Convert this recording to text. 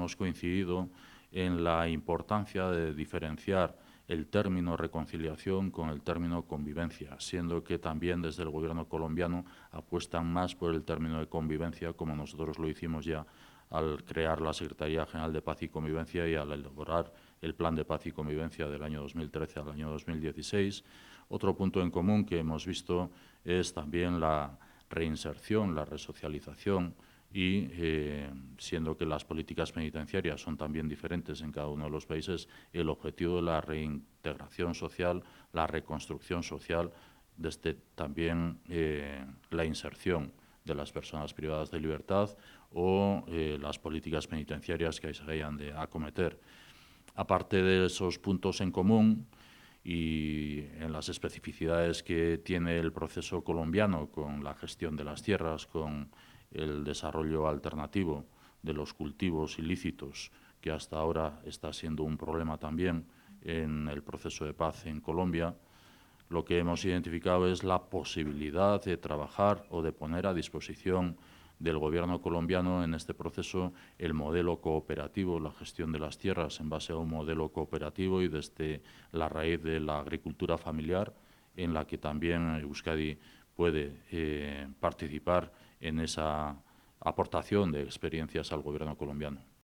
hemos coincidido en la importancia de diferenciar el término reconciliación con el término convivencia, siendo que también desde el gobierno colombiano apuestan más por el término de convivencia, como nosotros lo hicimos ya al crear la Secretaría General de Paz y Convivencia y al elaborar el Plan de Paz y Convivencia del año 2013 al año 2016. Otro punto en común que hemos visto es también la reinserción, la resocialización, y siendo que las políticas penitenciarias son también diferentes en cada uno de los países, el objetivo de la reintegración social, la reconstrucción social, desde también la inserción de las personas privadas de libertad o las políticas penitenciarias que se hayan de acometer. Aparte de esos puntos en común y en las especificidades que tiene el proceso colombiano con la gestión de las tierras, con el desarrollo alternativo de los cultivos ilícitos, que hasta ahora está siendo un problema también en el proceso de paz en Colombia, lo que hemos identificado es la posibilidad de trabajar o de poner a disposición del gobierno colombiano en este proceso el modelo cooperativo, la gestión de las tierras en base a un modelo cooperativo y desde la raíz de la agricultura familiar, en la que también Euskadi puede participar en esa aportación de experiencias al gobierno colombiano.